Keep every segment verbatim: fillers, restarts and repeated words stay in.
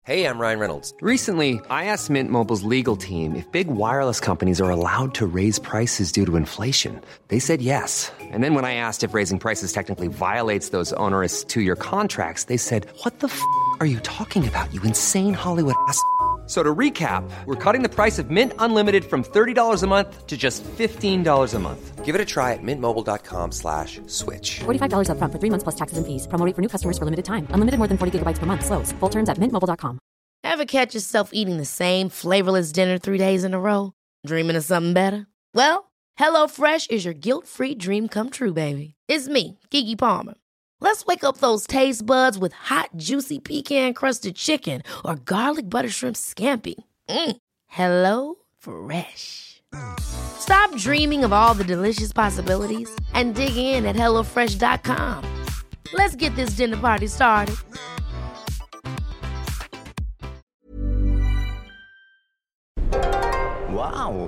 Hey, I'm Ryan Reynolds. Recently, I asked Mint Mobile's legal team if big wireless companies are allowed to raise prices due to inflation. They said yes. And then when I asked if raising prices technically violates those onerous two-year contracts, they said, what the f*** are you talking about, you insane Hollywood ass f- So to recap, we're cutting the price of Mint Unlimited from thirty dollars a month to just fifteen dollars a month. Give it a try at mintmobile.com slash switch. forty-five dollars up front for three months plus taxes and fees. Promo rate for new customers for limited time. Unlimited more than forty gigabytes per month. Slows full terms at mint mobile dot com. Ever catch yourself eating the same flavorless dinner three days in a row? Dreaming of something better? Well, HelloFresh is your guilt-free dream come true, baby. It's me, Keke Palmer. Let's wake up those taste buds with hot, juicy pecan-crusted chicken or garlic butter shrimp scampi. Mm. Hello Fresh. Stop dreaming of all the delicious possibilities and dig in at hello fresh dot com. Let's get this dinner party started. Wow.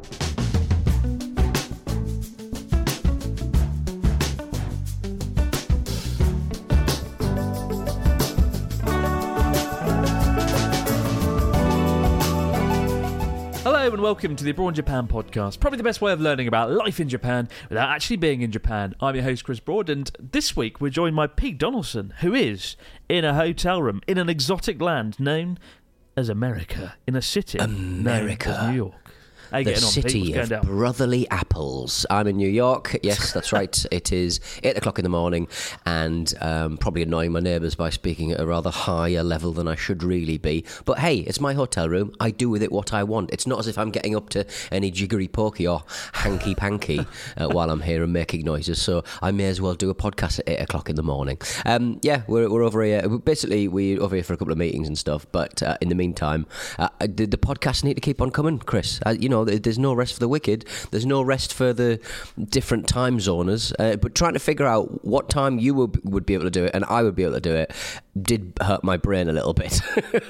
Hello and welcome to the Abroad in Japan podcast, probably the best way of learning about life in Japan without actually being in Japan. I'm your host Chris Broad, and this week we're joined by Pete Donaldson, who is in a hotel room in an exotic land known as America, in a city America. known as New York. How you The getting on, Pete? city What's going of down? brotherly apples. I'm in New York. Yes, that's right. It is eight o'clock in the morning, and um, probably annoying my neighbours by speaking at a rather higher level than I should really be. But hey, it's my hotel room. I do with it what I want. It's not as if I'm getting up to any jiggery pokey or hanky panky uh, while I'm here and making noises. So I may as well do a podcast at eight o'clock in the morning. Um, yeah, we're we're over here. Basically, we're over here for a couple of meetings and stuff. But uh, in the meantime, uh, the, the podcasts need to keep on coming, Chris. Uh, you know. There's no rest for the wicked. There's no rest for the different time zoners. Uh, but trying to figure out what time you would, would be able to do it and I would be able to do it did hurt my brain a little bit.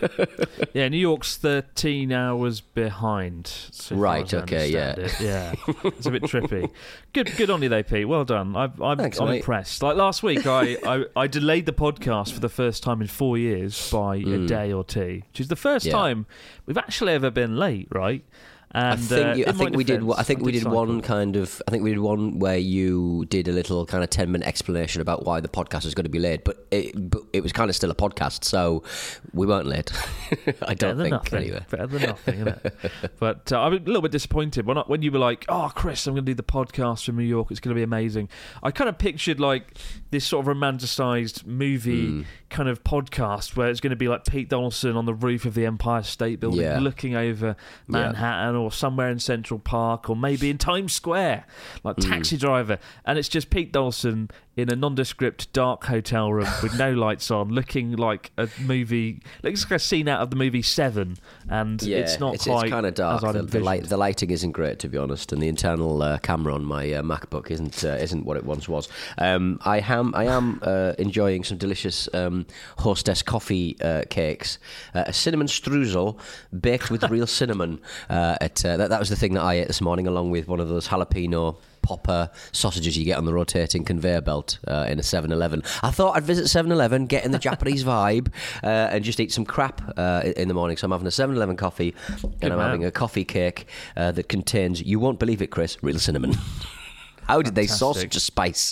Yeah, New York's thirteen hours behind. So Right, far as I okay, yeah. understand it. Yeah. It's a bit trippy. Good good on you though, Pete. Well done. I've, I'm, Thanks, I'm mate. impressed. Like last week, I, I, I delayed the podcast for the first time in four years by a day or two, which is the first Yeah. time we've actually ever been late, right? And, I think uh, you, I in my think we did. defence, I think we did cycle. one kind of. I think we did one where you did a little kind of ten minute explanation about why the podcast was going to be late, but it, but it was kind of still a podcast, so we weren't late. I Better don't than think nothing. anyway. Better than nothing, isn't it? But uh, I'm a little bit disappointed when I, when you were like, "Oh, Chris, I'm going to do the podcast from New York. It's going to be amazing." I kind of pictured like this sort of romanticised movie Mm. kind of podcast where it's going to be like Pete Donaldson on the roof of the Empire State Building, Yeah. looking over Manhattan or somewhere in Central Park or maybe in Times Square, like Taxi Driver, and it's just Pete Donaldson in a nondescript dark hotel room with no lights on, looking like a movie, looks like a scene out of the movie Seven, and Yeah, it's not it's, quite it's kind of dark. as I'd The, the, light, envisioned. the lighting isn't great, to be honest, and the internal uh, camera on my uh, MacBook isn't uh, isn't what it once was. Um, I am I am uh, enjoying some delicious um, Hostess coffee uh, cakes, uh, a cinnamon streusel baked with real cinnamon. Uh, at uh, that, that was the thing that I ate this morning, along with one of those jalapeno popper sausages you get on the rotating conveyor belt uh, in a seven eleven. I thought I'd visit seven eleven, get in the Japanese vibe, uh, and just eat some crap uh, in the morning. So I'm having a seven eleven coffee, and I'm man. having a coffee cake uh, that contains, you won't believe it, Chris, real cinnamon. How did they sauce Fantastic. such a spice?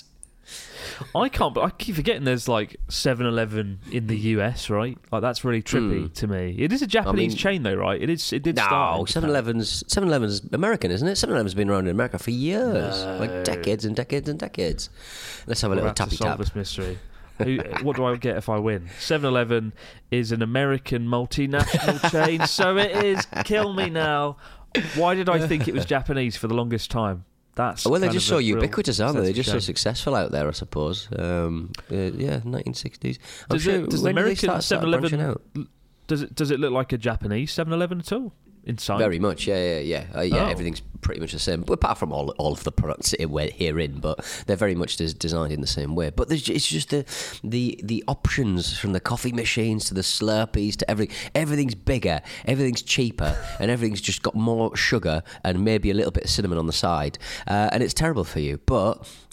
I can't, but I keep forgetting there's like seven eleven in the U S, right? Like that's really trippy to me. It is a Japanese mean- chain though, right? It is. It did start. No, in seven Japan. eleven's seven eleven's American, isn't it? seven eleven's been around in America for years, like decades and decades and decades. Let's have a We're little about to tappy solve tap. this mystery. Who, what do I get if I win? seven eleven is an American multinational chain, so it is. Kill me now. Why did I think it was Japanese for the longest time? That's Well, they're kind just of so a real ubiquitous, aren't they? They're sense of just so shame. successful out there, I suppose. Um, uh, yeah, nineteen sixties. I'm Does, sure. it, does the when did they American start- start seven branching eleven out? does it does it look like a Japanese seven eleven at all inside? Very much, yeah, yeah, yeah. Uh, yeah, Oh. everything's pretty much the same, apart from all all of the products here- we're herein, but they're very much des- designed in the same way. But there's, it's just the the the options, from the coffee machines to the Slurpees to everything. Everything's bigger, everything's cheaper, and everything's just got more sugar and maybe a little bit of cinnamon on the side. Uh, and it's terrible for you, but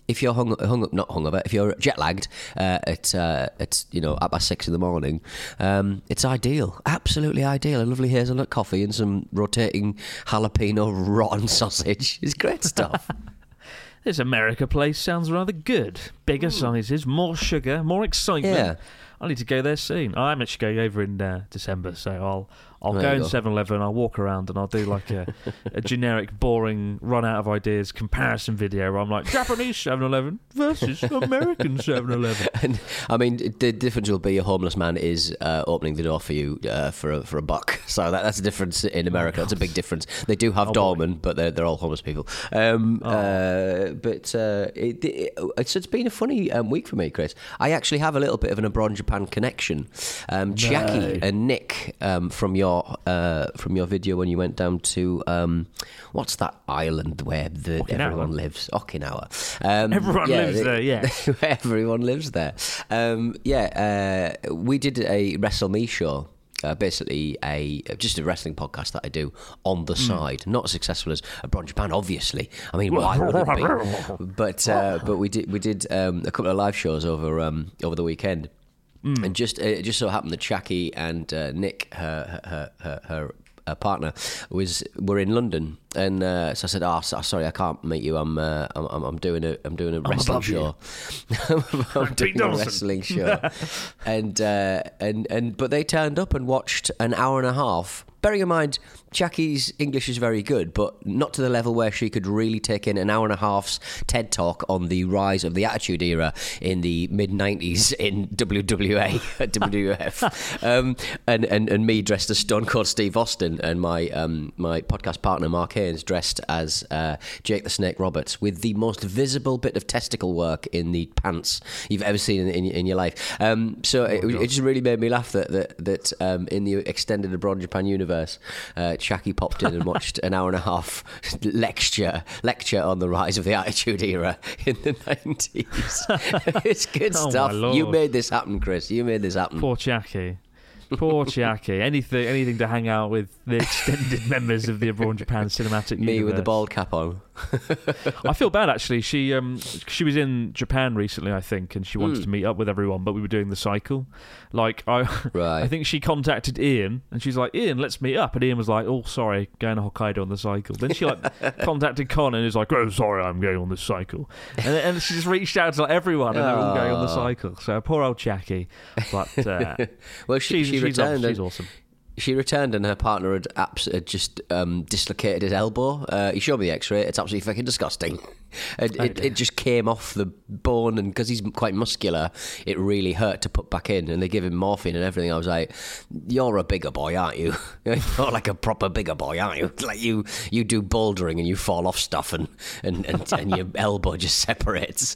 if you're hung, hung up, not hungover, if you're jet lagged uh, at uh, at you know at past six in the morning, um, it's ideal, absolutely ideal. A lovely hazelnut coffee and some rotating jalapeno rotten sausage. It's great stuff. This America place sounds rather good. Bigger mm. sizes, more sugar, more excitement. Yeah. I need to go there soon. I'm actually going over in uh, December, so I'll I'll there go in go. seven eleven, I'll walk around and I'll do like a, a generic, boring, run out of ideas comparison video where I'm like, Japanese seven eleven versus American seven eleven. And I mean, the difference will be a homeless man is uh, opening the door for you uh, for, a, for a buck. So that, that's a difference in America. That's a big difference. They do have oh, doormen, but they're, they're all homeless people. Um, oh. uh, but uh, it, it, it's, it's been a funny um, week for me, Chris. I actually have a little bit of an Abroad Japan connection. Um, no. Jackie and Nick um, from your Uh, from your video when you went down to um, what's that island where the, everyone lives? Okinawa. Um, everyone yeah, lives they, there, yeah. Everyone lives there. Um, yeah, uh, we did a Wrestle Me show. Uh, basically, a just a wrestling podcast that I do on the mm. side. Not as successful as Abroad Japan, obviously. I mean, why would it be? But uh, but we did we did um, a couple of live shows over um, over the weekend. Mm. And just it just so happened that Jackie and uh, Nick, her her her, her uh, partner, was were in London, and uh, so I said, "Oh, so, sorry, I can't meet you. I'm uh, I'm, I'm doing a I'm doing a wrestling show. I'm doing a wrestling show." and uh, and and but they turned up and watched an hour and a half. Bearing in mind, Jackie's English is very good, but not to the level where she could really take in an hour and a half's TED Talk on the rise of the Attitude Era in the mid nineties in W W A, W W F, um, and, and and me dressed as Stone Cold Steve Austin, and my um, my podcast partner Mark Haynes dressed as uh, Jake the Snake Roberts, with the most visible bit of testicle work in the pants you've ever seen in, in, in your life. Um, so oh, it, it just really made me laugh that that, that um, in the extended Abroad Japan universe, Uh, Jackie popped in and watched an hour and a half lecture lecture on the rise of the Attitude Era in the nineties. It's good oh stuff. You made this happen, Chris. You made this happen. Poor Jackie. Poor Jackie. Anything, anything to hang out with the extended members of the Abroad Japan cinematic Me universe. with the bald cap on. I feel bad actually. She um she was in Japan recently, I think, and she wanted mm. to meet up with everyone, but we were doing the cycle. Like I, right. I think she contacted Ian, and she's like, "Ian, let's meet up." And Ian was like, "Oh, sorry, going to Hokkaido on the cycle." Then she like contacted Con and is like, "Oh, sorry, I'm going on the cycle." And, and she just reached out to like, everyone, and they're all going on the cycle. So poor old Jackie. But uh, well, she she's, she she's returned. Awesome. She's awesome. She returned and her partner had, abs- had just um, dislocated his elbow. Uh, he showed me the x-ray. It's absolutely fucking disgusting. It, oh, it, it just came off the bone, and because he's quite muscular, it really hurt to put back in. And they give him morphine and everything. I was like, "You're a bigger boy, aren't you? You're like a proper bigger boy, aren't you? Like you, you do bouldering and you fall off stuff, and and, and, and your elbow just separates."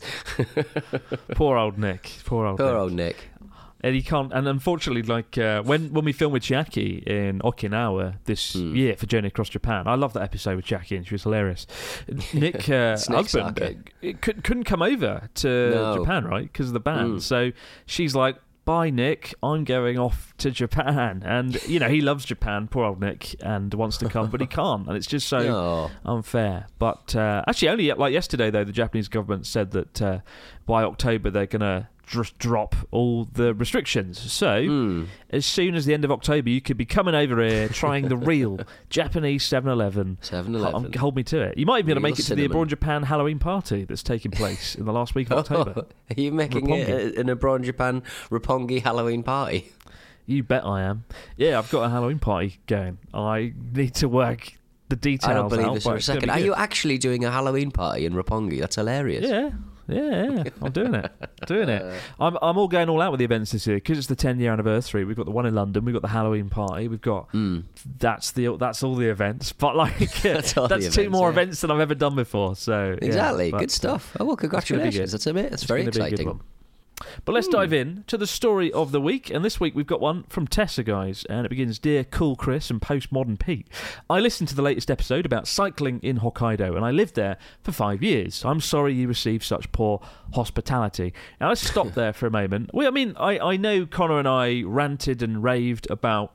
Poor old Nick. Poor old. Poor Nick. old Nick. And he can't. And unfortunately, like uh, when when we filmed with Jackie in Okinawa this mm. year for Journey Across Japan, I love that episode with Jackie, and she was hilarious. Nick, uh, husband, uh, it could, couldn't come over to no. Japan, right, because of the ban. Mm. So she's like, "Bye, Nick. I'm going off to Japan." And you know he loves Japan, poor old Nick, and wants to come, but he can't. And it's just so oh. unfair. But uh, actually, only like yesterday though, the Japanese government said that uh, by October they're gonna just drop all the restrictions. So mm. as soon as the end of October, you could be coming over here trying the real Japanese seven eleven. seven eleven. Hold, hold me to it. You might be able to make it cinnamon. to the Abroad Japan Halloween party that's taking place in the last week of October. Oh, are you making it an Abroad Japan Roppongi Halloween party? You bet I am. Yeah, I've got a Halloween party going. I need to work the details I don't believe out, this for a second. Are you actually doing a Halloween party in Roppongi? That's hilarious. Yeah. Yeah, yeah, I'm doing it. Doing it. I'm I'm all going all out with the events this year because it's the ten year anniversary. We've got the one in London. We've got the Halloween party. We've got mm. that's the that's all the events. But like that's, that's events, two more yeah. events than I've ever done before. So exactly, yeah, good stuff. Oh well, congratulations. That's amazing. That's very exciting. But let's dive in to the story of the week. And this week we've got one from Tessa, guys. And it begins, "Dear Cool Chris and Postmodern Pete, I listened to the latest episode about cycling in Hokkaido, and I lived there for five years. I'm sorry you received such poor hospitality." Now let's stop there for a moment. Well, I mean, I, I know Connor and I ranted and raved about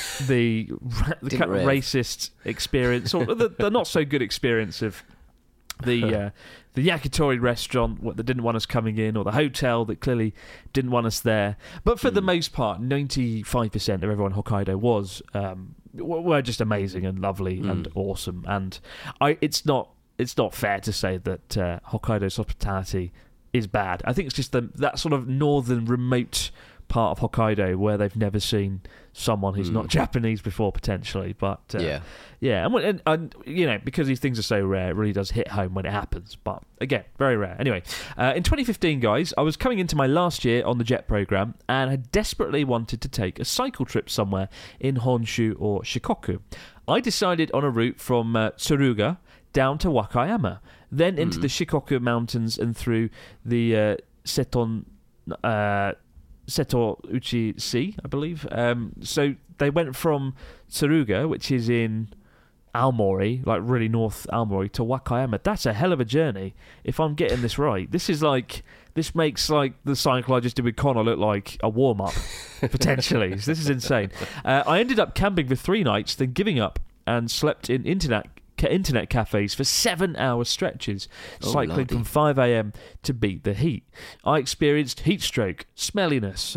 the, the kind of racist experience, or the, the not so good experience of the uh, the yakitori restaurant that didn't want us coming in, or the hotel that clearly didn't want us there. But for mm. the most part, ninety-five percent of everyone in Hokkaido was um, were just amazing and lovely mm. and awesome. And I, it's not it's not fair to say that uh, Hokkaido's hospitality is bad. I think it's just the, that sort of northern remote part of Hokkaido where they've never seen someone who's mm. not Japanese before, potentially. But uh, yeah, yeah, and, and, and you know, because these things are so rare, it really does hit home when it happens. But again, very rare. Anyway, uh, in twenty fifteen, guys, I was coming into my last year on the JET program and had desperately wanted to take a cycle trip somewhere in Honshu or Shikoku. I decided on a route from uh, Tsuruga down to Wakayama, then into mm. the Shikoku Mountains and through the uh, Seton. Uh, Seto Uchi Sea, I believe. Um, so they went from Tsuruga, which is in Aomori, like really north Aomori, to Wakayama. That's a hell of a journey, if I'm getting this right. This is like, this makes like the cycle I just did with Connor look like a warm-up, potentially. So this is insane. Uh, I ended up camping for three nights, then giving up and slept in internet internet cafes for seven hour stretches, oh, cycling bloody. from five a.m. to beat the heat. I experienced heat stroke, smelliness,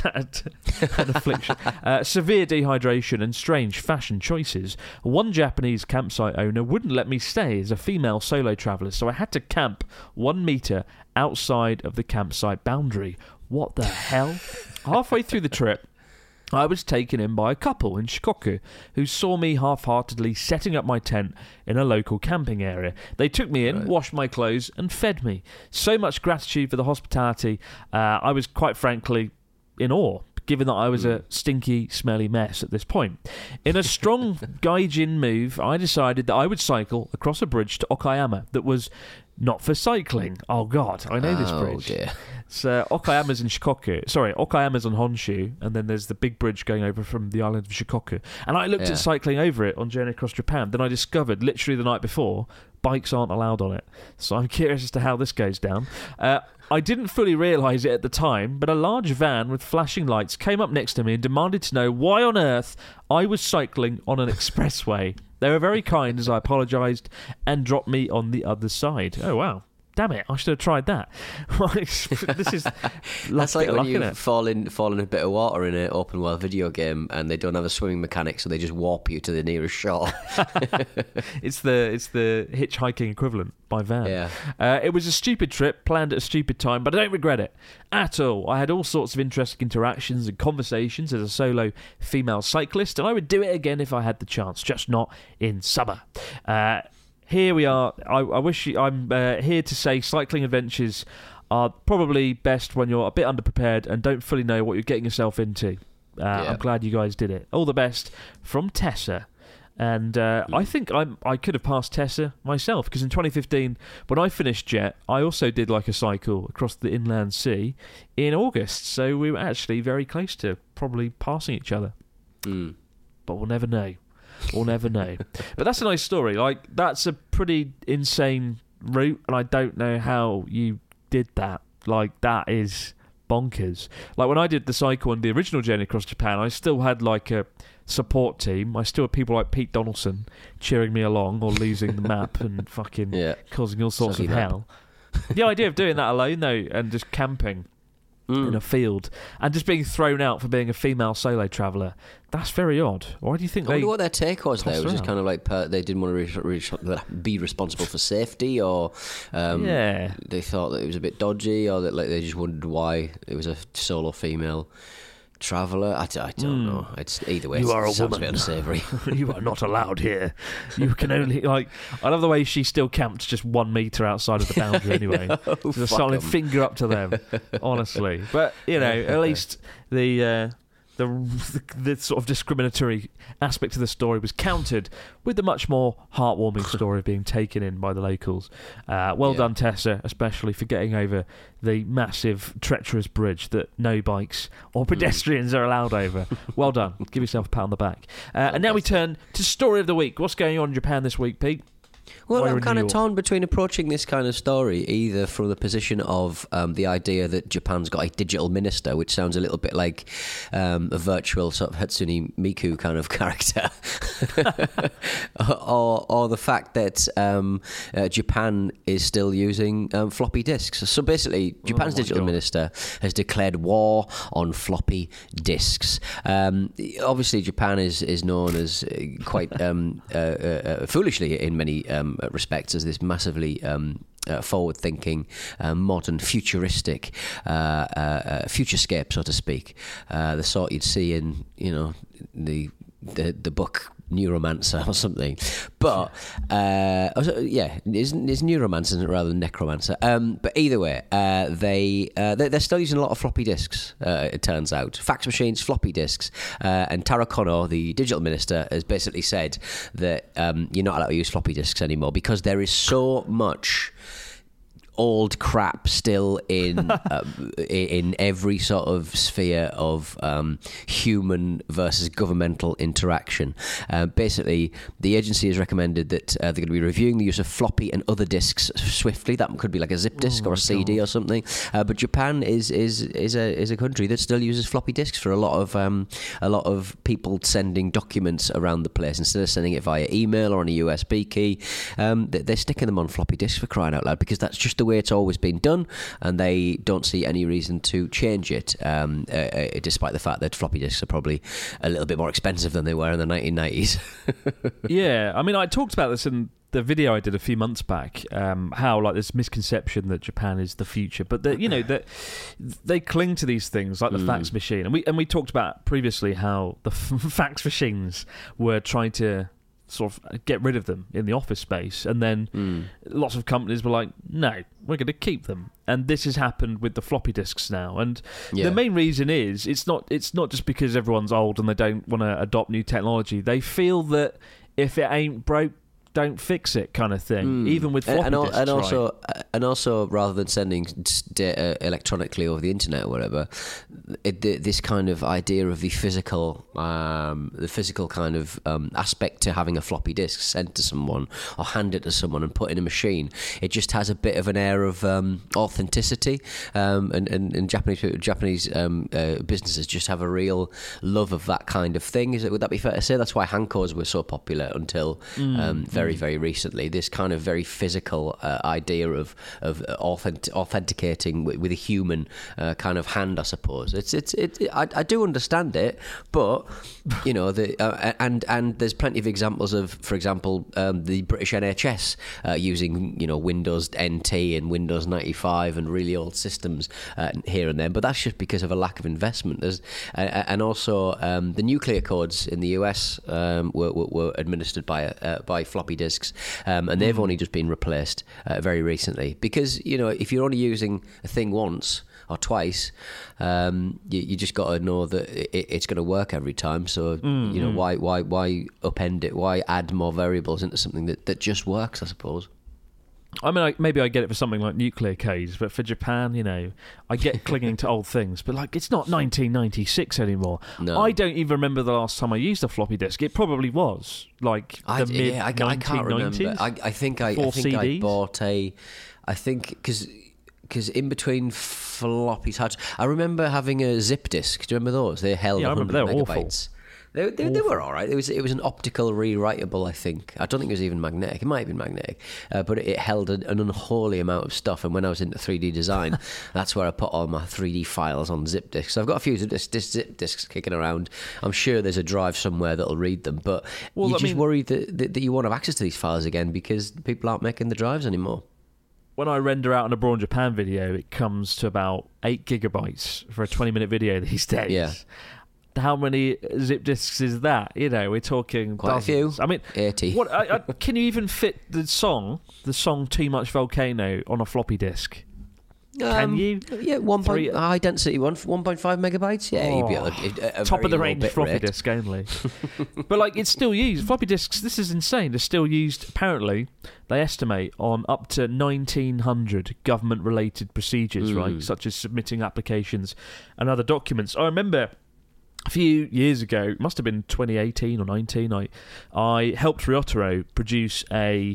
an affliction, uh, severe dehydration and strange fashion choices. One Japanese campsite owner wouldn't let me stay as a female solo traveller, so I had to camp one metre outside of the campsite boundary. What the hell? Halfway through the trip, I was taken in by a couple in Shikoku who saw me half-heartedly setting up my tent in a local camping area. They took me in, right. washed my clothes and fed me. So much gratitude for the hospitality. Uh, I was quite frankly in awe, given that I was a stinky, smelly mess at this point. In a strong gaijin move, I decided that I would cycle across a bridge to Okayama that was not for cycling. Oh, God, I know this bridge. Oh, dear. So Okayama's in Shikoku. Sorry, Okayama's on Honshu, and then there's the big bridge going over from the island of Shikoku. And I looked yeah. at cycling over it on Journey Across Japan. Then I discovered, literally the night before, bikes aren't allowed on it. So I'm curious as to how this goes down. Uh, I didn't fully realise it at the time, but a large van with flashing lights came up next to me and demanded to know why on earth I was cycling on an expressway. They were very kind as I apologised and dropped me on the other side. Oh, wow. Damn it, I should have tried that. This is That's like when luck, you fall in, fall in a bit of water in an open world video game and they don't have a swimming mechanic, so they just warp you to the nearest shore. It's the it's the hitchhiking equivalent by van. Yeah. Uh, it was a stupid trip, planned at a stupid time, but I don't regret it at all. I had all sorts of interesting interactions and conversations as a solo female cyclist, and I would do it again if I had the chance, just not in summer. Uh, Here we are. I, I wish you, I'm uh, here to say cycling adventures are probably best when you're a bit underprepared and don't fully know what you're getting yourself into. Uh, yeah. I'm glad you guys did it. All the best from Tessa. And uh, mm. I think I'm, I could have passed Tessa myself, because in twenty fifteen, when I finished JET, I also did like a cycle across the inland sea in August. So we were actually very close to probably passing each other. Mm. But we'll never know. We'll never know. But that's a nice story. Like, that's a pretty insane route, and I don't know how you did that. Like, that is bonkers. Like, when I did the cycle and the original Journey Across Japan, I still had, like, a support team. I still had people like Pete Donaldson cheering me along or losing the map and fucking yeah. causing all sorts Soggy of map. hell. The idea of doing that alone, though, and just camping Mm. in a field and just being thrown out for being a female solo traveller, that's very odd. Why do you think I they wonder what their take was there? It was just out? kind of like per, they didn't want to re- re- be responsible for safety, or um, yeah. they thought that it was a bit dodgy, or that like they just wondered why it was a solo female traveller. I, I don't mm. know. It's either way. You it are a sounds woman. a bit unsavoury. You are not allowed here. You can only like. I love the way she still camped just one metre outside of the boundary anyway. know, Just a solid finger up to them, honestly. But you know, at least the. Uh, The, the the sort of discriminatory aspect of the story was countered with the much more heartwarming story of being taken in by the locals. Uh, well yeah. done, Tessa, especially for getting over the massive, treacherous bridge that no bikes or pedestrians mm. are allowed over. Well done. Give yourself a pat on the back. Uh, and now we turn to Story of the Week. What's going on in Japan this week, Pete? Well, While I'm you're in kind New of York. torn between approaching this kind of story either from the position of um, the idea that Japan's got a digital minister, which sounds a little bit like um, a virtual sort of Hatsune Miku kind of character, or, or the fact that um, uh, Japan is still using um, floppy disks. So basically, Japan's Oh my digital God. minister has declared war on floppy disks. Um, obviously, Japan is, is known as uh, quite um, uh, uh, foolishly in many um, respects as this massively um, uh, forward-thinking, uh, modern, futuristic uh, uh, uh, futurescape, so to speak. Uh, the sort you'd see in, you know, the the, the book Neuromancer or something. But uh, also, yeah, it's, it's Neuromancer isn't it, rather than Necromancer. Um, but either way, uh, they uh, they're, they're still using a lot of floppy disks. Uh, it turns out, fax machines, floppy disks, uh, and Taro Kono, the digital minister, has basically said that um, you're not allowed to use floppy disks anymore because there is so much old crap still in uh, in every sort of sphere of um, human versus governmental interaction. Uh, basically, the agency has recommended that uh, they're going to be reviewing the use of floppy and other disks swiftly. That could be like a zip disk Oh or a C D God. or something. Uh, but Japan is is is a is a country that still uses floppy disks for a lot of um, a lot of people sending documents around the place instead of sending it via email or on a U S B key. Um, they- they're sticking them on floppy disks for crying out loud because that's just the way it's always been done, and they don't see any reason to change it. Um, uh, uh, despite the fact that floppy disks are probably a little bit more expensive than they were in the nineteen nineties. Yeah, I mean, I talked about this in the video I did a few months back. Um, how like this misconception that Japan is the future, but that you know that they cling to these things like the Mm. fax machine, and we and we talked about previously how the fax machines were trying to sort of get rid of them in the office space, and then Mm. lots of companies were like, no, we're going to keep them. And this has happened with the floppy disks now. And Yeah. the main reason is it's not it's not just because everyone's old and they don't want to adopt new technology. They feel that if it ain't broke, don't fix it, kind of thing. Mm. Even with And- floppy and, al- disks, and right? also, and also, rather than sending s- data electronically over the internet or whatever, it, the, this kind of idea of the physical, um, the physical kind of um, aspect to having a floppy disk sent to someone or handed to someone and put in a machine, it just has a bit of an air of um, authenticity. Um, and, and, and Japanese Japanese um, uh, businesses just have a real love of that kind of thing. Is it? Would that be fair to say? That's why Hankos were so popular until um, very. Very, very recently, this kind of very physical uh, idea of of authentic, authenticating with, with a human uh, kind of hand, I suppose. It's it's it. it I, I do understand it, but you know, the uh, and and there's plenty of examples of, for example, um, the British N H S uh, using you know Windows N T and Windows ninety-five and really old systems uh, here and there. But that's just because of a lack of investment. There's uh, and also um, the nuclear codes in the U S um, were, were, were administered by uh, by floppy disks, um, and they've only just been replaced uh, very recently because you know if you're only using a thing once or twice, um, you, you just got to know that it, it's going to work every time. So Mm, you know mm. why why why upend it? Why add more variables into something that, that just works? I suppose. I mean, I, maybe I get it for something like nuclear codes, but for Japan, you know, I get clinging to old things. But, like, it's not nineteen ninety-six anymore. No. I don't even remember the last time I used a floppy disk. It probably was, like, I, the mid yeah, I, I can't remember. I, I think I, I Four think C I Ds? bought a. I think because because in between floppies, had I remember having a zip disk. Do you remember those? They held Yeah, I one remember. hundred They were awful. megabytes. They, they, they were all right. It was it was an optical rewritable, I think. I don't think it was even magnetic. It might have been magnetic, uh, but it, it held an, an unholy amount of stuff. And when I was into three D design, that's where I put all my three D files on zip disks. So I've got a few zip, disks, zip disks kicking around. I'm sure there's a drive somewhere that'll read them, but Well, you're I just mean- worried that, that, that you won't have access to these files again because people aren't making the drives anymore. When I render out an Abroad Japan video, it comes to about eight gigabytes for a twenty-minute video these days. Yeah. How many zip disks is that? You know, we're talking Quite a dozens. few. I mean, eighty. What I, I, can you even fit the song, the song "Too Much Volcano" on a floppy disk? Can Um, you? Yeah, one Three- point high density one, one point five megabytes. Yeah, you'd be able to, a, a Top very of the low range bit floppy rate. disk only. But like, it's still used. Floppy disks. This is insane. They're still used. Apparently, they estimate on up to nineteen hundred government-related procedures, Mm. right, such as submitting applications and other documents. I remember. A few years ago, it must have been twenty eighteen or nineteen, I I helped Ryotaro produce a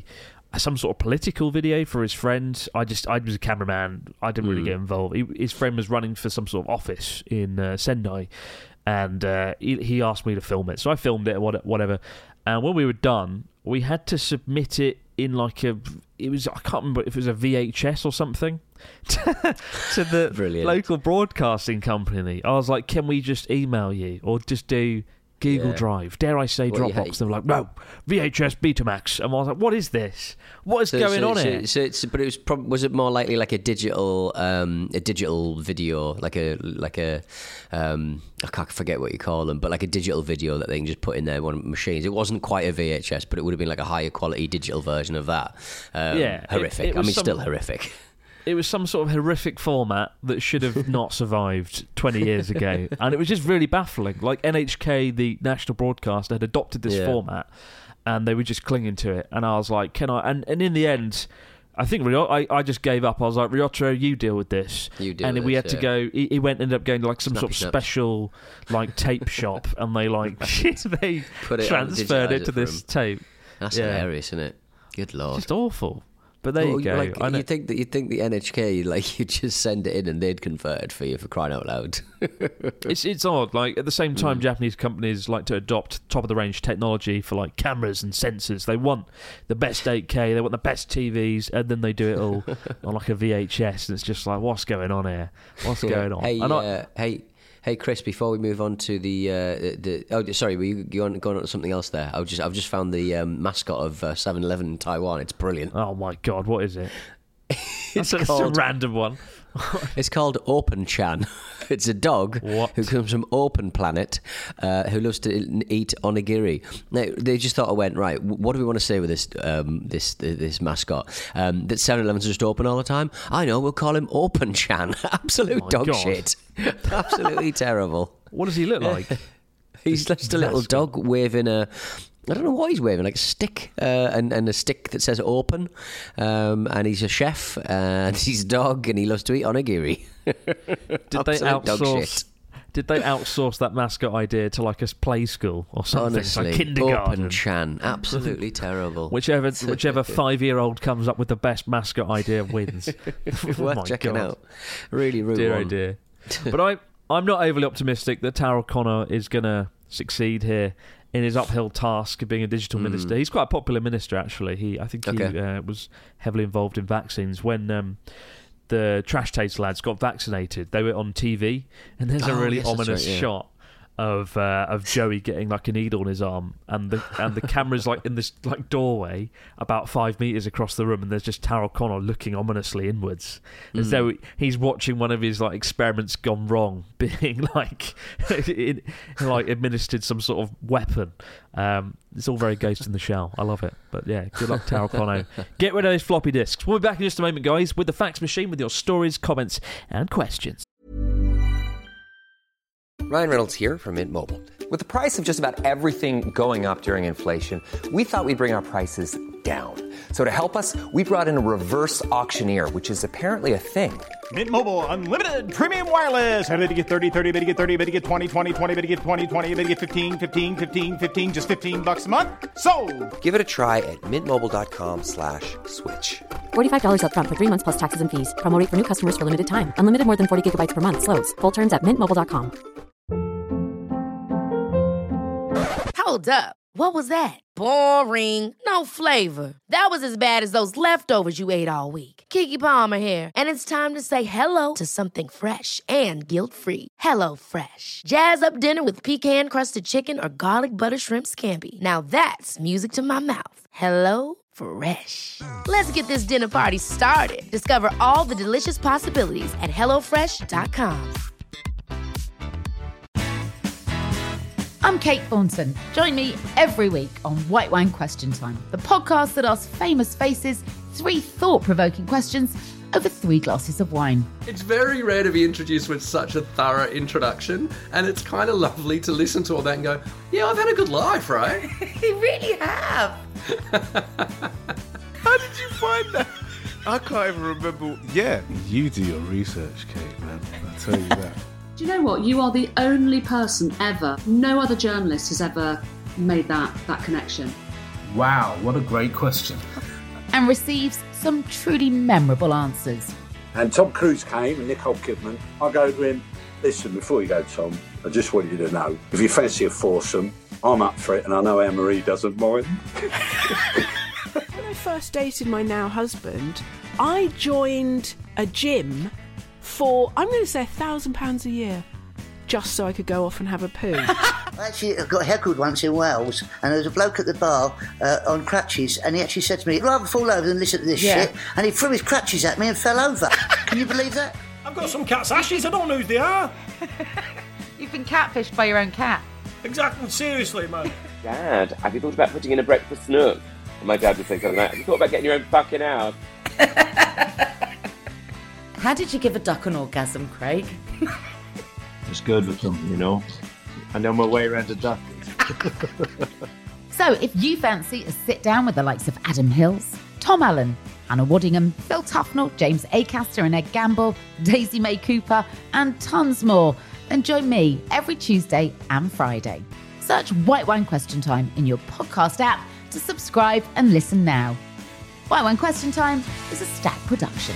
some sort of political video for his friend. I just I was a cameraman. I didn't really Mm. get involved. He, his friend was running for some sort of office in uh, Sendai, and uh, he, he asked me to film it. So I filmed it, what- whatever. And when we were done, we had to submit it in like a. It was I can't remember if it was a V H S or something to, to the Brilliant. local broadcasting company. I was like, "Can we just email you or just do Google Yeah. Drive? Dare I say What do you Dropbox?" hate? They were like, "No, V H S Betamax." And I was like, "What is this? What is So- going so, on so, here?" So it's, but it was prob- was it more likely like a digital um, a digital video, like a like a um, I can't forget what you call them, but like a digital video that they can just put in their one of the machines. It wasn't quite a V H S, but it would have been like a higher quality digital version of that. Um, Yeah, it- horrific. it I was mean, some- still horrific. It was some sort of horrific format that should have not survived twenty years ago. And it was just really baffling. Like N H K, the national broadcaster, had adopted this Yeah. format and they were just clinging to it. And I was like, can I... And, and in the end, I think Rio- I, I just gave up. I was like, Ryotaro, you deal with this. You deal and with we this, had to yeah. go... He, he went ended up going to like some Snappy sort of snaps. special like tape shop and they like... they Put it on, transferred digitised it it to for this him. tape. That's Yeah. hilarious, isn't it? Good lord. Just awful. But there Well, you go. Like, I know- you think that you think the N H K, like you just send it in and they'd convert it for you for crying out loud. It's it's odd. Like at the same Mm. time, Japanese companies like to adopt top of the range technology for like cameras and sensors. They want the best eight K. They want the best T Vs, and then they do it all on like a V H S. And it's just like, what's going on here? What's going on? Hey, And I- uh, hey, hey, Chris. Before we move on to the, uh, the oh, sorry, were you going, going on to something else there? I just, I've just found the um, mascot of uh, seven eleven in Taiwan. It's brilliant. oh my god, what is it? It's That's a, called, a random one. it's called Open Chan. It's a dog What? who comes from Open Planet, uh, who loves to eat onigiri. Now, they just thought, I went, right, what do we want to say with this um, this this mascot? Um, that seven eleven's just open all the time? I know, we'll call him Open Chan. Absolute Oh my dog God. shit. Absolutely terrible. What does he look like? He's just a little Mascot. dog waving a... I don't know what he's waving, like a stick, uh, and, and a stick that says open. Um, and he's a chef, and he's a dog, and he loves to eat onigiri. Did they Absolute dog outsource? shit. Did they outsource that mascot idea to like a play school or something? It's Honestly, like kindergarten. Open Chan. Absolutely terrible. Whichever whichever five year old comes up with the best mascot idea wins. Oh Worth my checking God. out. Really rude Dear one. oh dear. But I I'm not overly optimistic that Taro Kono is gonna succeed here in his uphill task of being a digital minister. He's quite a popular minister actually. He I think he Okay. uh, was heavily involved in vaccines when um, the Trash Taste lads got vaccinated. They were on T V, and there's a Oh, really yes, that's ominous right, yeah. shot of uh, of Joey getting like a needle in his arm, and the and the camera's like in this like doorway about five meters across the room, and there's just Taro Kono looking ominously inwards, as Mm. though he's watching one of his like experiments gone wrong, being like in, like administered some sort of weapon. Um, it's all very Ghost in the Shell. I love it, but yeah, good luck, Taro Kono. Get rid of those floppy disks. We'll be back in just a moment, guys, with the fax machine with your stories, comments, and questions. Ryan Reynolds here from Mint Mobile. With the price of just about everything going up during inflation, we thought we'd bring our prices down. So to help us, we brought in a reverse auctioneer, which is apparently a thing. Mint Mobile Unlimited Premium Wireless. How to get thirty, thirty, how to get thirty, how to get twenty, twenty, twenty, how to get twenty, twenty, how to get fifteen, fifteen, fifteen, fifteen, just fifteen bucks a month? Sold! Give it a try at mintmobile.com slash switch. forty-five dollars up front for three months plus taxes and fees. Promo rate for new customers for limited time. Unlimited more than forty gigabytes per month. Slows full terms at mint mobile dot com. Hold up. What was that? Boring. No flavor. That was as bad as those leftovers you ate all week. Keke Palmer here, and it's time to say hello to something fresh and guilt-free. Hello Fresh. Jazz up dinner with pecan-crusted chicken or garlic butter shrimp scampi. Now that's music to my mouth. Hello Fresh. Let's get this dinner party started. Discover all the delicious possibilities at hello fresh dot com. I'm Kate Thornton. Join me every week on White Wine Question Time, the podcast that asks famous faces three thought-provoking questions over three glasses of wine. It's very rare to be introduced with such a thorough introduction, and it's kind of lovely to listen to all that and go, yeah, I've had a good life, right? You really have. How did you find that? I can't even remember. Yeah, you do your research, Kate, man. I tell you that. Do you know what? You are the only person ever, no other journalist has ever made that, that connection. Wow, what a great question. and receives some truly memorable answers. And Tom Cruise came and Nicole Kidman. I go to him, listen, before you go, Tom, I just want you to know, if you fancy a foursome, I'm up for it, and I know Anne-Marie doesn't mind. When I first dated my now husband, I joined a gym for, I'm going to say, a thousand pounds a year, just so I could go off and have a poo. Actually, I got heckled once in Wales, and there was a bloke at the bar uh, on crutches, and he actually said to me, "I'd rather fall over than listen to this Yeah. shit," and he threw his crutches at me and fell over. Can you believe that? I've got some cat's ashes, I don't know who they are. You've been catfished by your own cat. Exactly, seriously, man. Dad, have you thought about putting in a breakfast nook? And my dad would say something like, have you thought about getting your own fucking house? How did you give a duck an orgasm, Craig? It's good with them, you know. I know my way around a duck. So if you fancy a sit down with the likes of Adam Hills, Tom Allen, Anna Waddingham, Phil Tufnell, James Acaster and Ed Gamble, Daisy May Cooper, and tons more, then join me every Tuesday and Friday. Search White Wine Question Time in your podcast app to subscribe and listen now. White Wine Question Time is a Stack production.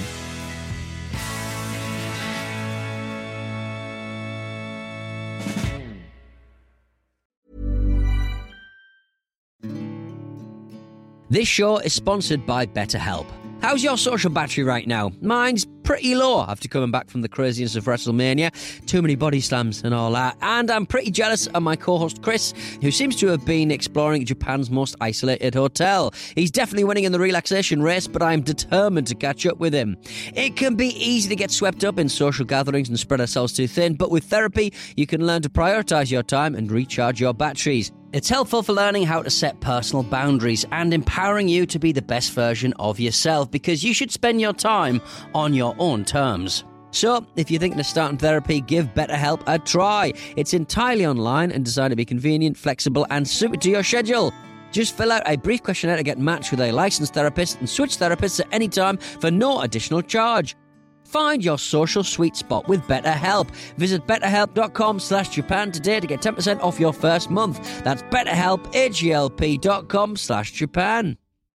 This show is sponsored by BetterHelp. How's your social battery right now? Mine's pretty low after coming back from the craziness of WrestleMania. Too many body slams and all that. And I'm pretty jealous of my co-host Chris, who seems to have been exploring Japan's most isolated hotel. He's definitely winning in the relaxation race, but I'm determined to catch up with him. It can be easy to get swept up in social gatherings and spread ourselves too thin, but with therapy, you can learn to prioritise your time and recharge your batteries. It's helpful for learning how to set personal boundaries and empowering you to be the best version of yourself, because you should spend your time on your own terms. So, if you're thinking of starting therapy, give BetterHelp a try. It's entirely online and designed to be convenient, flexible and suited to your schedule. Just fill out a brief questionnaire to get matched with a licensed therapist and switch therapists at any time for no additional charge. Find your social sweet spot with BetterHelp. Visit betterhelp.com slash Japan today to get ten percent off your first month. That's betterhelp, H-E-L-P dot com slash Japan.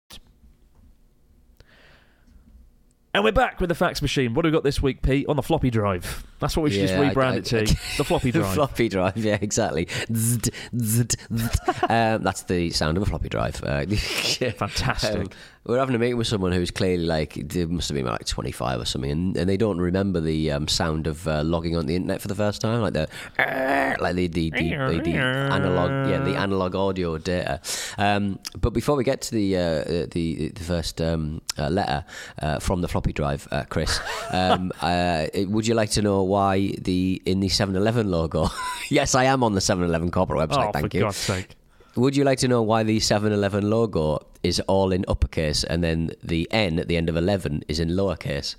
And we're back with the fax machine. What have we got this week, Pete? On the floppy drive. That's what we should Yeah, just rebrand I- I- it to. The floppy The drive. floppy drive, yeah, exactly. Zzzt, zzzt, zzzt. um, that's the sound of a floppy drive. Uh, Fantastic. Um, we're having a meeting with someone who's clearly like, they must have been like twenty-five or something, and, and they don't remember the um, sound of uh, logging on the internet for the first time, like the like the the, the, the, the analog, yeah, the analog audio data. Um, but before we get to the uh, the, the first um, uh, letter uh, from the floppy drive, uh, Chris, um, uh, would you like to know why the in the seven eleven logo? Yes, I am on the seven eleven corporate website. Oh, thank for you. God's sake. Would you like to know why the seven eleven logo is all in uppercase and then the N at the end of eleven is in lowercase?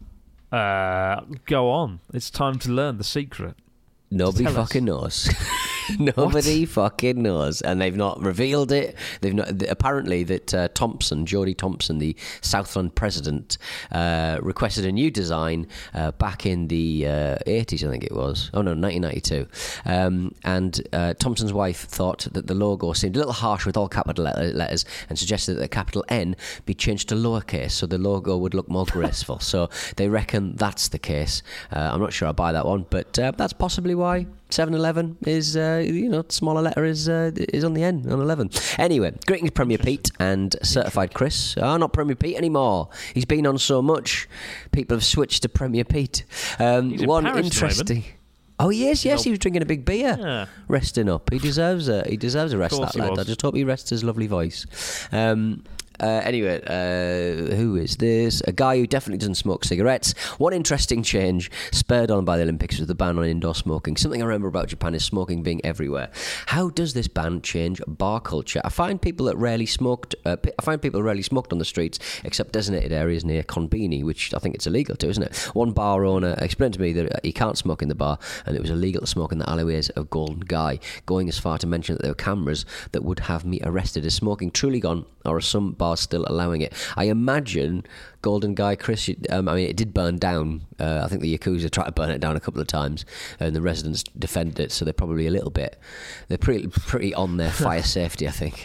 Uh, go on. It's time to learn the secret. Nobody Tell us. fucking knows. Nobody fucking knows, and they've not revealed it. They've not. th- Apparently, that uh, Thompson, Jodie Thompson, the Southland president, uh, requested a new design uh, back in the uh, eighties, I think it was. Oh no, nineteen ninety-two. Um, and uh, Thompson's wife thought that the logo seemed a little harsh with all capital let- letters, and suggested that the capital N be changed to lowercase so the logo would look more graceful. So they reckon that's the case. Uh, I'm not sure I buy that one, but uh, that's possibly why seven eleven is, uh, you know, smaller letter is uh, is on the end, on eleven. Anyway, greetings Premier Pete and Certified Chris. Oh, not Premier Pete anymore. He's been on so much, people have switched to Premier Pete. Um, He's in one Paris at the interesting... moment. Oh, he is, yes, Nope. he was drinking a big beer. Yeah. Resting up. He deserves a, he deserves a rest, course that he lad. was. I just hope he rests his lovely voice. Um... Uh, anyway, uh, who is this? A guy who definitely doesn't smoke cigarettes. One interesting change spurred on by the Olympics was the ban on indoor smoking. Something I remember about Japan is smoking being everywhere. How does this ban change bar culture? I find people that rarely smoked. Uh, I find people rarely smoked on the streets, except designated areas near Konbini, which I think it's illegal to, isn't it? One bar owner explained to me that he can't smoke in the bar, and it was illegal to smoke in the alleyways of Golden Guy, going as far to mention that there were cameras that would have me arrested. Is smoking truly gone, or are some bars still allowing it? I imagine Golden Guy, Chris, um, I mean, it did burn down. Uh, I think the Yakuza tried to burn it down a couple of times, and the residents defended it, so they're probably a little bit, they're pretty pretty on their fire safety, I think.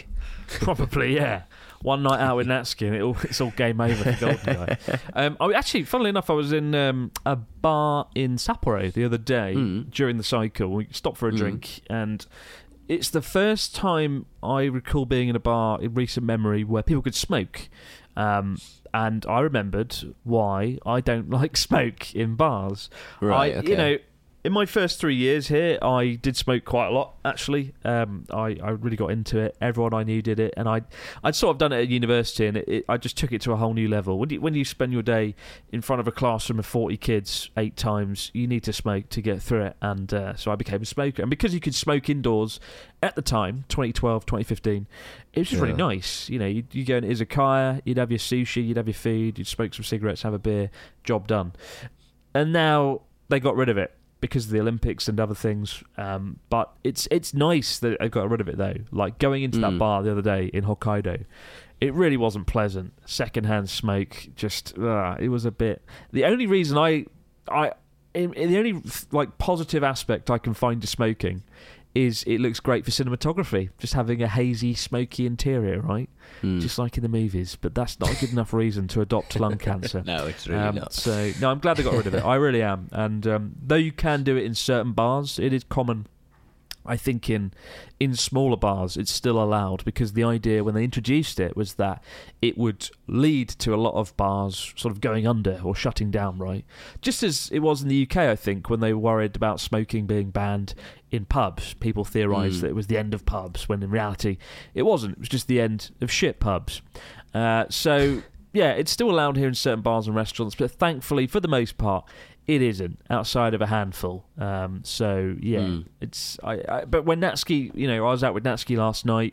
Probably, yeah. One night out with Natsuki and it all, it's all game over for Goldeneye. um, I, actually, funnily enough, I was in um, a bar in Sapporo the other day mm. during the cycle. We stopped for a mm. drink, and it's the first time I recall being in a bar in recent memory where people could smoke. Um, and I remembered why I don't like smoke in bars. Right, I, okay. You know, in my first three years here, I did smoke quite a lot, actually. Um, I, I really got into it. Everyone I knew did it. And I'd, I'd sort of done it at university, and it, it, I just took it to a whole new level. When you, when you spend your day in front of a classroom of forty kids eight times, you need to smoke to get through it. And uh, so I became a smoker. And because you could smoke indoors at the time, twenty twelve, twenty fifteen, it was just Yeah. really nice. You know, you'd, you'd go in izakaya, you'd have your sushi, you'd have your food, you'd smoke some cigarettes, have a beer, job done. And now they got rid of it because of the Olympics and other things. Um, but it's it's nice that I got rid of it, though. Like, going into that Mm. bar the other day in Hokkaido, it really wasn't pleasant. Secondhand smoke, just, uh, it was a bit... The only reason I... I in, in the only, like, positive aspect I can find to smoking is it looks great for cinematography, just having a hazy, smoky interior, right? Mm. Just like in the movies. But that's not a good enough reason to adopt lung cancer. No, it's really um, not. So, no, I'm glad they got rid of it. I really am. And um, though you can do it in certain bars, it is common, I think, in in smaller bars, it's still allowed, because the idea when they introduced it was that it would lead to a lot of bars sort of going under or shutting down, right? Just as it was in the U K, I think, when they were worried about smoking being banned in pubs. People theorised Mm. that it was the end of pubs, when in reality it wasn't. It was just the end of shit pubs. Uh, so, yeah, it's still allowed here in certain bars and restaurants, but thankfully, for the most part, it isn't, outside of a handful. Um, so yeah, Mm. it's. I, I. But when Natsuki, you know, I was out with Natsuki last night.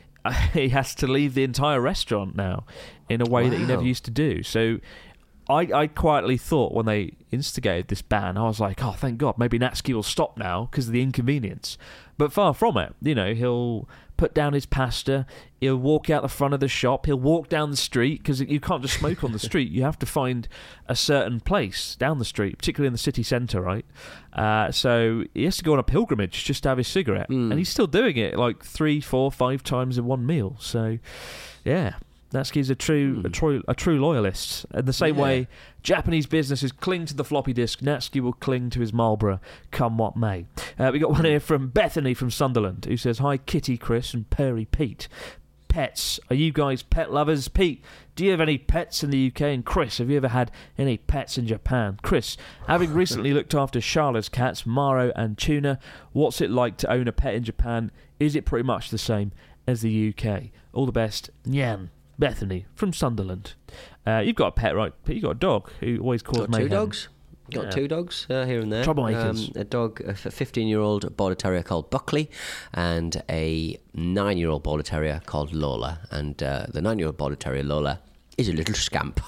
He has to leave the entire restaurant now, in a way that he never Wow. used to do. So, I, I quietly thought when they instigated this ban, I was like, oh, thank God, maybe Natsuki will stop now because of the inconvenience. But far from it. You know, he'll put down his pasta, he'll walk out the front of the shop, he'll walk down the street, because you can't just smoke on the street. You have to find a certain place down the street, particularly in the city centre, right? Uh, so he has to go on a pilgrimage just to have his cigarette. Mm. And he's still doing it like three, four, five times in one meal. So, yeah. Natsuki's a true, a true, a true loyalist. In the same Yeah. way, Japanese businesses cling to the floppy disk, Natsuki will cling to his Marlborough, come what may. Uh, we got one here from Bethany from Sunderland, who says, "Hi, Kitty, Chris, and Perry, Pete. Pets. Are you guys pet lovers? Pete, do you have any pets in the U K? And Chris, have you ever had any pets in Japan? Chris, having recently looked after Charla's cats, Maro and Tuna, what's it like to own a pet in Japan? Is it pretty much the same as the U K? All the best, Nyan." Bethany from Sunderland. Uh, you've got a pet, right? But you've got a dog who always causes Got mayhem. two dogs. Got Yeah. two dogs uh, here and there. Troublemakers. Um, a dog, a fifteen-year-old border terrier called Buckley, and a nine-year-old border terrier called Lola. And uh, the nine-year-old border terrier Lola is a little scamp.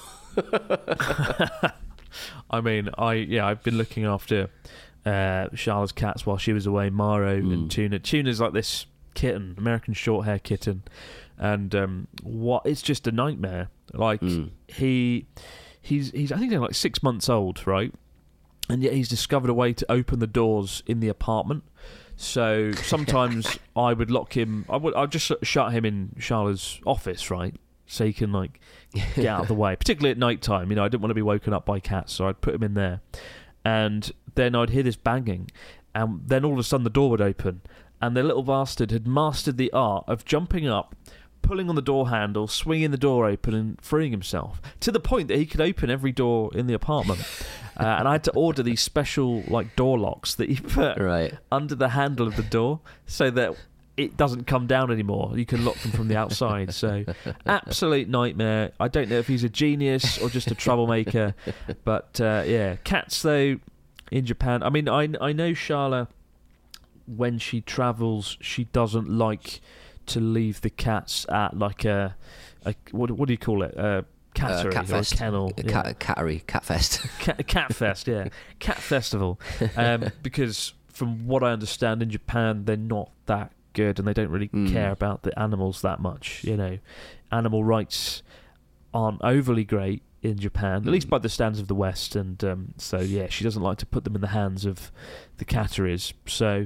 I mean, I yeah, I've been looking after uh, Charlotte's cats while she was away. Maro Mm. and Tuna. Tuna's like this kitten, American short hair kitten, and um, what it's just a nightmare. Like Mm. he, he's he's I think they're like six months old, right? And yet he's discovered a way to open the doors in the apartment. So sometimes I would lock him. I would. I'd just sort of shut him in Charlotte's office, right? So he can like get out of the way, particularly at night time. You know, I didn't want to be woken up by cats, so I'd put him in there. And then I'd hear this banging, and then all of a sudden the door would open, and the little bastard had mastered the art of jumping up, pulling on the door handle, swinging the door open, and freeing himself to the point that he could open every door in the apartment. Uh, and I had to order these special like door locks that you put right under the handle of the door, so that it doesn't come down anymore. You can lock them from the outside. So, absolute nightmare. I don't know if he's a genius or just a troublemaker, but uh, yeah, cats though in Japan. I mean, I I know Charla, when she travels, she doesn't like to leave the cats at like a, a what what do you call it? A cattery Uh, cat or fest. a kennel. A yeah. cat, cattery, cat fest. Cat, cat fest, yeah, cat festival. Um, because from what I understand, in Japan, they're not that good, and they don't really Mm. care about the animals that much. You know, animal rights aren't overly great in Japan, at least by the standards of the West. And um, so, yeah, she doesn't like to put them in the hands of the catteries. So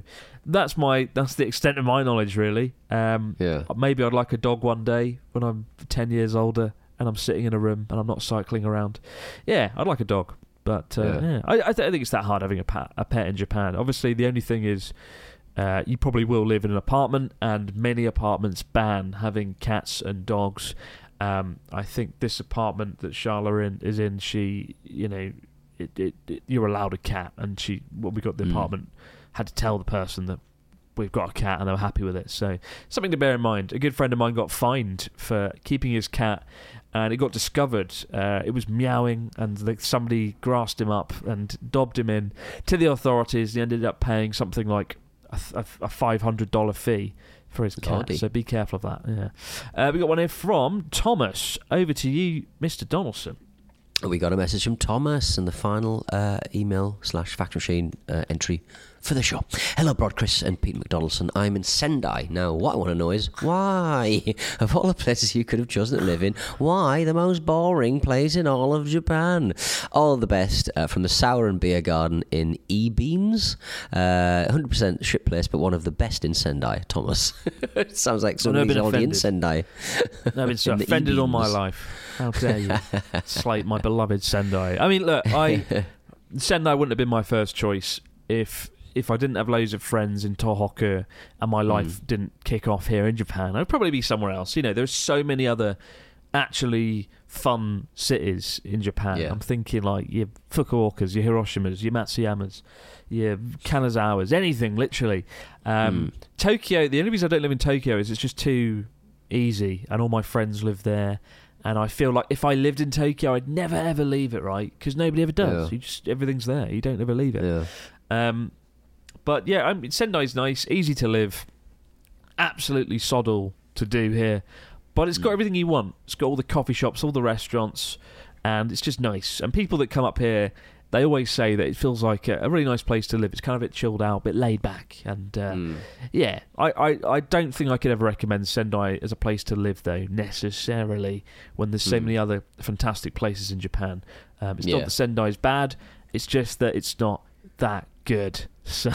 that's my that's the extent of my knowledge, really. Um, yeah. Maybe I'd like a dog one day when I'm ten years older and I'm sitting in a room and I'm not cycling around. Yeah, I'd like a dog. But uh, yeah. yeah, I, I, th- I think it's that hard having a pet, a pet in Japan. Obviously, the only thing is uh, you probably will live in an apartment, and many apartments ban having cats and dogs. Um, I think this apartment that Charla in, is in, she, you know, it, it, it, you're allowed a cat, and she, when we got the mm. apartment, had to tell the person that we've got a cat, and they were happy with it. So something to bear in mind. A good friend of mine got fined for keeping his cat, and it got discovered. Uh, it was meowing, and the, somebody grassed him up and dobbed him in to the authorities. He ended up paying something like a, a, a five hundred dollars fee for his cat. Lordy. So be careful of that. Yeah, uh, we got one here from Thomas. Over to you, Mister Donaldson. We got a message from Thomas and the final uh, email slash fact machine uh, entry for the show. Hello, Brod, Chris and Pete McDonaldson. I'm in Sendai. Now, what I want to know is why, of all the places you could have chosen to live in, why the most boring place in all of Japan? All the best uh, from the Sour and Beer Garden in E-Beams. Uh, one hundred percent shit place, but one of the best in Sendai, Thomas. It sounds like somebody's already in Sendai. I've been so offended all my life. How dare you slate my beloved Sendai. I mean, look, I Sendai wouldn't have been my first choice if if I didn't have loads of friends in Tohoku and my life mm. didn't kick off here in Japan. I'd probably be somewhere else. You know, there's so many other actually fun cities in Japan. Yeah. I'm thinking like your Fukuokas, your Hiroshimas, your Matsuyamas, your Kanazawas, anything, literally. Um, mm. Tokyo, the only reason I don't live in Tokyo is it's just too easy, and all my friends live there. And I feel like if I lived in Tokyo, I'd never ever leave it, right? Because nobody ever does. Yeah. You just everything's there. You don't ever leave it. Yeah. Um, but yeah, I mean, Sendai's nice, easy to live, absolutely sod all to do here. But it's got mm. everything you want. It's got all the coffee shops, all the restaurants, and it's just nice. And people that come up here, they always say that it feels like a, a really nice place to live. It's kind of a bit chilled out, a bit laid back. And uh, mm. yeah, I, I, I don't think I could ever recommend Sendai as a place to live, though, necessarily, when there's so mm. many other fantastic places in Japan. Um, it's yeah. not that Sendai's bad, it's just that it's not that good. So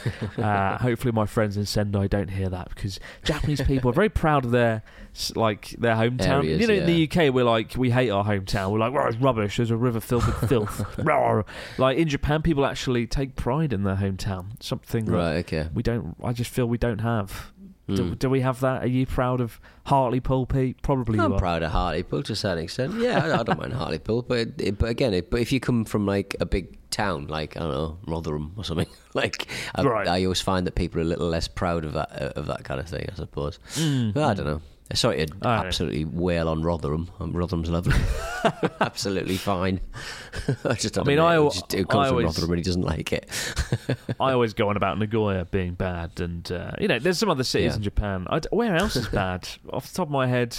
uh, hopefully my friends in Sendai don't hear that, because Japanese people are very proud of their like their hometown. Areas, you know, yeah. in the U K, we're like, we hate our hometown. We're like, well, it's rubbish. There's a river filled with filth. Like in Japan, people actually take pride in their hometown. Something right. Okay. We don't. I just feel we don't have. Mm. Do, do we have that? Are you proud of Hartlepool, Pete? Probably. I'm you are. proud of Hartlepool to a certain extent. Yeah, I, I don't mind Hartlepool, but it, it, but again, it, but if you come from like a big town, like I don't know, Rotherham or something, like I, right. I always find that people are a little less proud of that of that kind of thing. I suppose. Mm. Well, I don't know. Sorry to I absolutely wail on Rotherham. Um, Rotherham's lovely. Absolutely fine. I just don't I mean, know. I, Just, it comes I from always, Rotherham and he doesn't like it. I always go on about Nagoya being bad, and uh, you know, there's some other cities Yeah. in Japan. I d- where else is bad? Off the top of my head,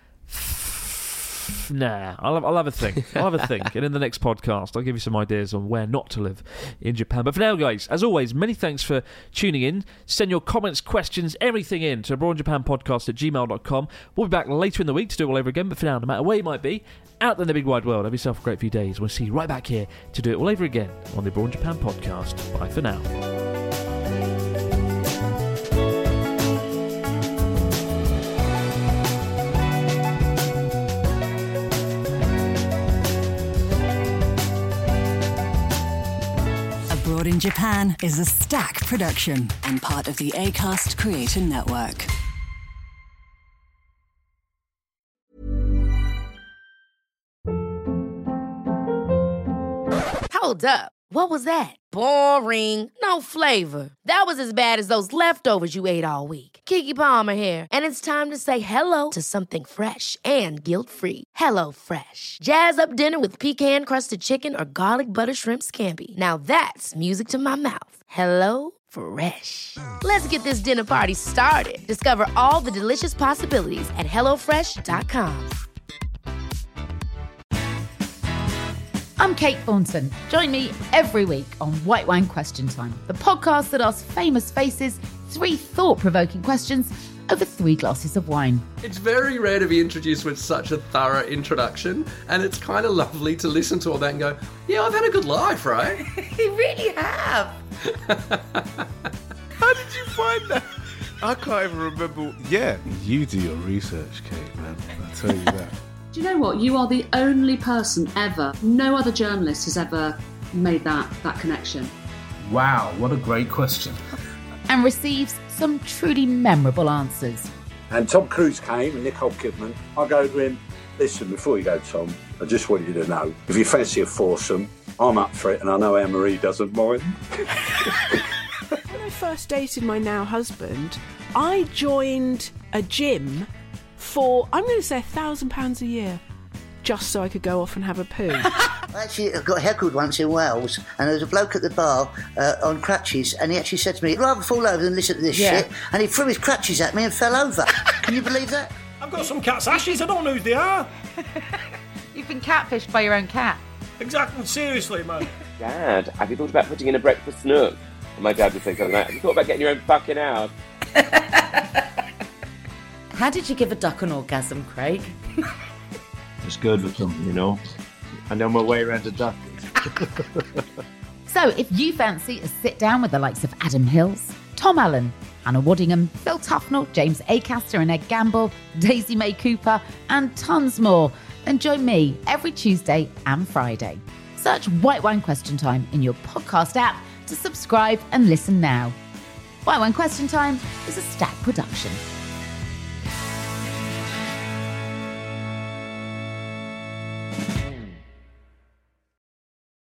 nah. I'll have, I'll have a think. I'll have a think, and in the next podcast, I'll give you some ideas on where not to live in Japan. But for now, guys, as always, many thanks for tuning in. Send your comments, questions, everything in to Abroad in Japan Podcast at gmail dot com. We'll be back later in the week to do it all over again. But for now, no matter where you might be, out there in the big wide world, have yourself a great few days. We'll see you right back here to do it all over again on the Abroad in Japan Podcast. Bye for now. Abroad in Japan is a Stack production and part of the Acast Creator Network. Hold up. What was that? Boring. No flavor. That was as bad as those leftovers you ate all week. Keke Palmer here, and it's time to say hello to something fresh and guilt-free. Hello Fresh. Jazz up dinner with pecan-crusted chicken or garlic butter shrimp scampi. Now that's music to my mouth. Hello Fresh. Let's get this dinner party started. Discover all the delicious possibilities at hello fresh dot com. I'm Kate Thornton. Join me every week on White Wine Question Time, the podcast that asks famous faces three thought-provoking questions over three glasses of wine. It's very rare to be introduced with such a thorough introduction, and it's kind of lovely to listen to all that and go, yeah, I've had a good life, right? You really have. How did you find that? I can't even remember. Yeah, you do your research, Kate, man. I tell you that. Do you know what? You are the only person ever, no other journalist has ever made that, that connection. Wow, what a great question. And receives some truly memorable answers. And Tom Cruise came and Nicole Kidman. I go to him, listen, before you go, Tom, I just want you to know, if you fancy a foursome, I'm up for it, and I know Anne-Marie doesn't mind. When I first dated my now husband, I joined a gym for, I'm going to say, a thousand pounds a year, just so I could go off and have a poo. I actually got heckled once in Wales, and there was a bloke at the bar uh, on crutches, and he actually said to me, "I'd rather fall over than listen to this Yeah. shit," and he threw his crutches at me and fell over. Can you believe that? I've got some cat's ashes, I don't know who they are. You've been catfished by your own cat. Exactly, seriously, man. Dad, have you thought about putting in a breakfast nook? And my dad would say something like, have you thought about getting your own fucking house? How did you give a duck an orgasm, Craig? It's good with them, you know. I know my way around a duck. So if you fancy a sit down with the likes of Adam Hills, Tom Allen, Anna Waddingham, Phil Tufnell, James Acaster and Ed Gamble, Daisy May Cooper, and tons more, then join me every Tuesday and Friday. Search White Wine Question Time in your podcast app to subscribe and listen now. White Wine Question Time is a Stack production.